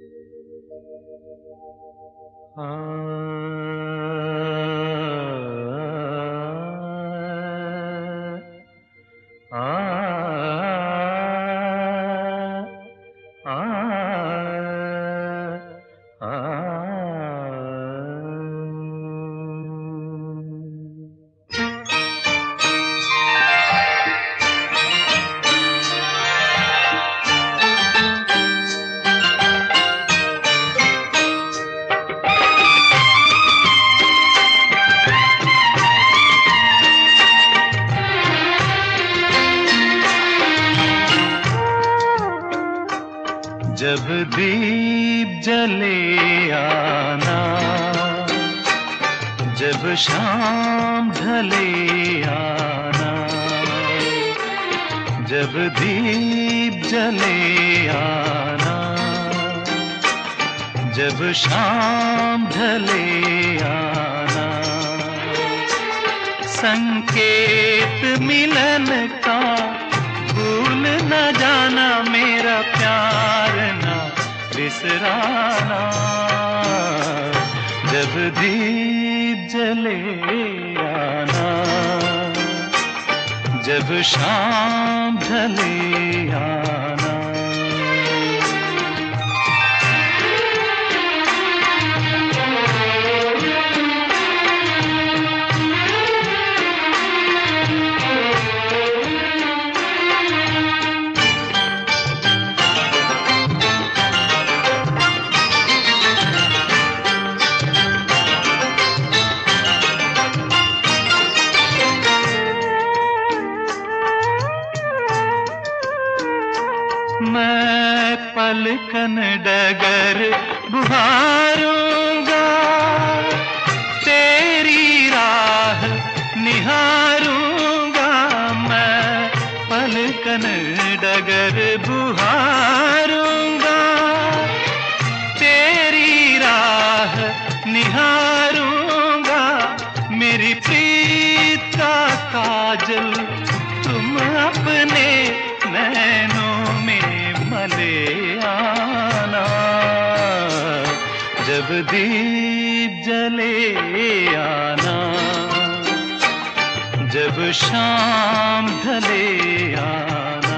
जब दीप जले आना, जब शाम ढले आना, जब दीप जले आना, जब शाम ढले आना, संकेत मिलन का भूल न जाना, मेरा प्यार न बिसराना। जब दीप जले आना, जब शाम ढले आना। मैं पलकन डगर बुहारूंगा, तेरी राह निहारूंगा। मैं पलकन डगर बुहारूंगा, तेरी राह निहारूंगा। मेरी प्रीत का काजल तुम अपने नैनों में मले आना। जब दीप जले आना, जब शाम ढले आना।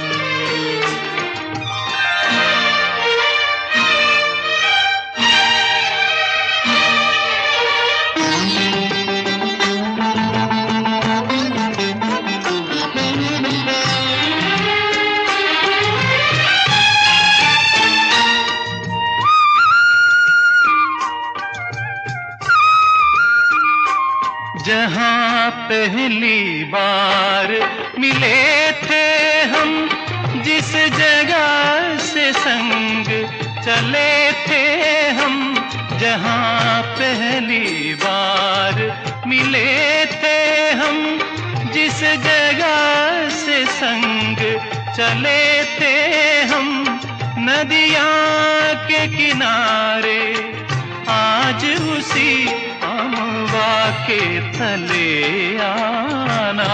जहाँ पहली बार मिले थे हम, जिस जगह से संग चले थे हम। जहाँ पहली बार मिले थे हम, जिस जगह से संग चले थे हम। नदियाँ के किनारे आज उसी अमवा के तले आना।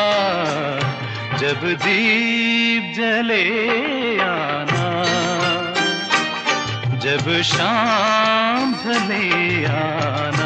जब दीप जले आना, जब शाम ढले आना।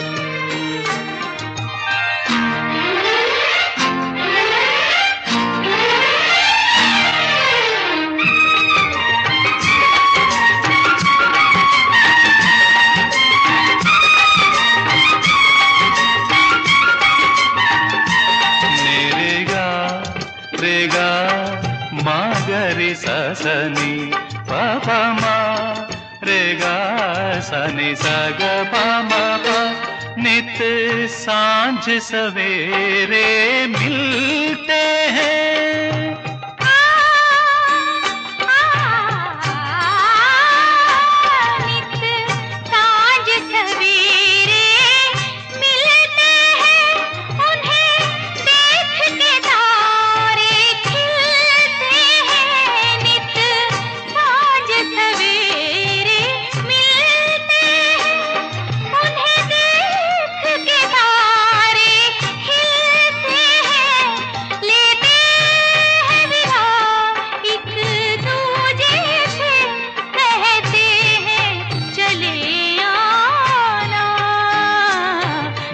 रेगा मागरी सनी पापा मा, रेगा सनी सग पामा पा। नित सांझ सवेरे मिलते हैं,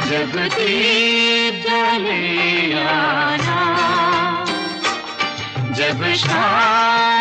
जब दीप जले आना, जब शाम